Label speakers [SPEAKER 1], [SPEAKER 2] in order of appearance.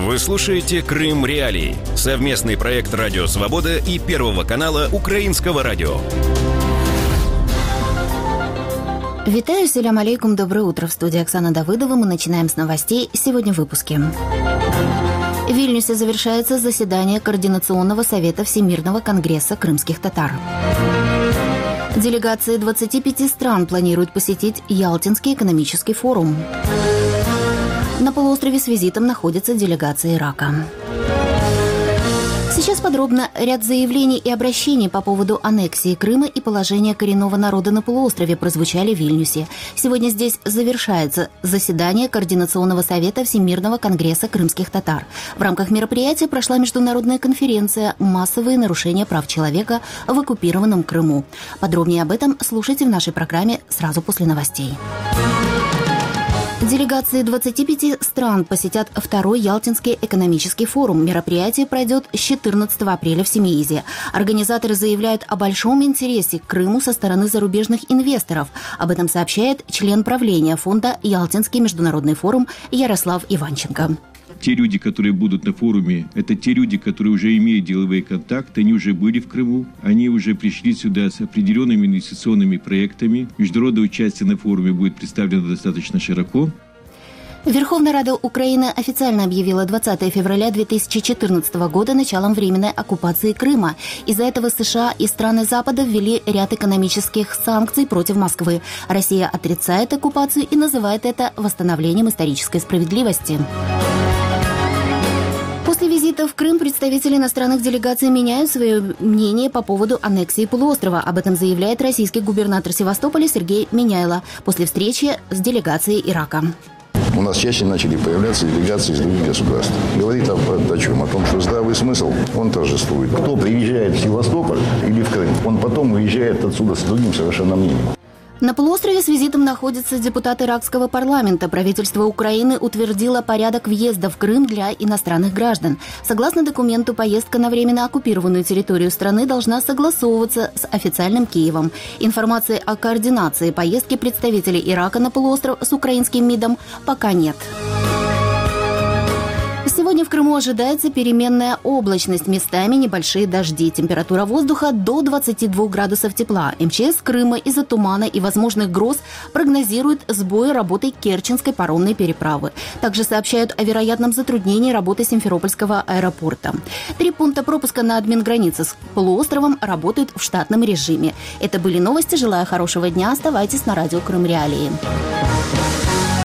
[SPEAKER 1] Вы слушаете «Крым Реалии» – совместный проект «Радио Свобода» и Первого канала Украинского радио.
[SPEAKER 2] Витаю, селям алейкум, доброе утро. В студии Оксана Давыдова. Мы начинаем с новостей. Сегодня в выпуске. В Вильнюсе завершается заседание Координационного совета Всемирного конгресса крымских татар. Делегации 25 стран планируют посетить Ялтинский экономический форум. На полуострове с визитом находится делегация Ирака. Сейчас подробно ряд заявлений и обращений по поводу аннексии Крыма и положения коренного народа на полуострове прозвучали в Вильнюсе. Сегодня здесь завершается заседание Координационного совета Всемирного конгресса крымских татар. В рамках мероприятия прошла международная конференция «Массовые нарушения прав человека в оккупированном Крыму». Подробнее об этом слушайте в нашей программе сразу после новостей. Делегации 25 стран посетят второй Ялтинский экономический форум. Мероприятие пройдет с 14 апреля в Семиизе. Организаторы заявляют о большом интересе к Крыму со стороны зарубежных инвесторов. Об этом сообщает член правления фонда «Ялтинский международный форум» Ярослав Иванченко.
[SPEAKER 3] Те люди, которые будут на форуме, это те люди, которые уже имеют деловые контакты, они уже были в Крыму, они уже пришли сюда с определенными инвестиционными проектами. Международное участие на форуме будет представлено достаточно широко.
[SPEAKER 2] Верховная Рада Украины официально объявила 20 февраля 2014 года началом временной оккупации Крыма. Из-за этого США и страны Запада ввели ряд экономических санкций против Москвы. Россия отрицает оккупацию и называет это восстановлением исторической справедливости. После визита в Крым представители иностранных делегаций меняют свое мнение по поводу аннексии полуострова. Об этом заявляет российский губернатор Севастополя Сергей Миняйло после встречи с делегацией Ирака.
[SPEAKER 4] У нас чаще начали появляться делегации из других государств. Говорит о чем? О том, что здравый смысл, он торжествует. Кто приезжает в Севастополь или в Крым, он потом уезжает отсюда с другим совершенно мнением.
[SPEAKER 2] На полуострове с визитом находится депутат иракского парламента. Правительство Украины утвердило порядок въезда в Крым для иностранных граждан. Согласно документу, поездка на временно оккупированную территорию страны должна согласовываться с официальным Киевом. Информации о координации поездки представителей Ирака на полуостров с украинским МИДом пока нет. Сегодня в Крыму ожидается переменная облачность, местами небольшие дожди. Температура воздуха до 22 градусов тепла. МЧС Крыма из-за тумана и возможных гроз прогнозирует сбои работы Керченской паромной переправы. Также сообщают о вероятном затруднении работы Симферопольского аэропорта. 3 пункта пропуска на админгранице с полуостровом работают в штатном режиме. Это были новости. Желаю хорошего дня. Оставайтесь на радио Крым Реалии.